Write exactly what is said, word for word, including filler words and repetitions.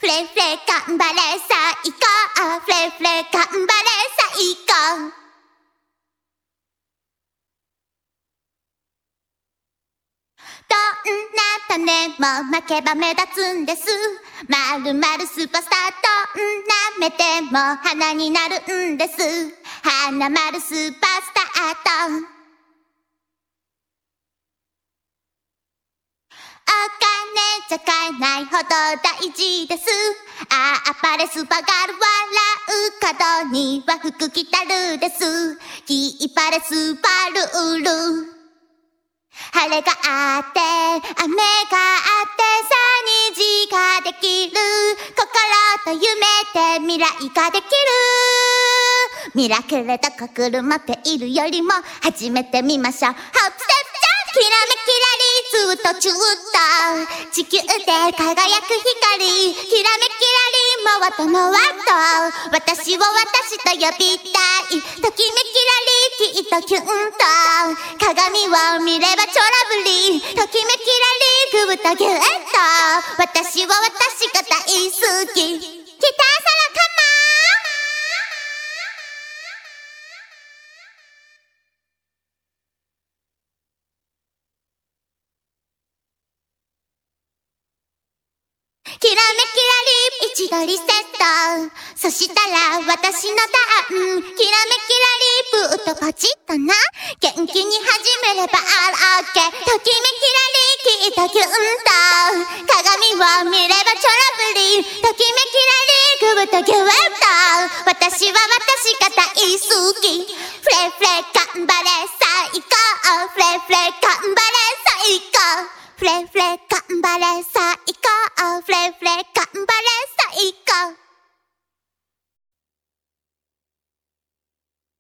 フレフレ頑張れさあ行こう、フレフレ頑張れさあ行こう。どんな種も負けば目立つんです。まるまるスーパースター、どんな目でも花になるんです。花丸スーパースターとお金じゃ買えないほど大事です。ああパレスーパーガール笑う角には服着たるです。キーパレスーパールール、晴れがあって雨があってさ虹ができる、心と夢で未来ができる。ミラクルどこ車っているよりも始めてみましょう。ホップステップジャンプ、きらめきらりずっとずっと地球で輝く光、きらめきらりもわともわと私を私と呼びたい。ときめきらりきっとキュンと鏡を見れば超ラブリー。ときめきらりグーとギュッと私を私が大好き。ギターソロカモン。きらめきらり一度リセット、そしたら私のターン。きらめきらりブーとポチッとな、元気に始めればあるオッケー。ときめきらりきっとキュンと鏡を見れば超ラブリー。ときめきらりグーとギュッと私は私が大好き。フレフレ頑張れさあ行こう、フレフレ頑張れさあ行こう、フレフレ頑張れさあ行こう、フレフレ頑張れ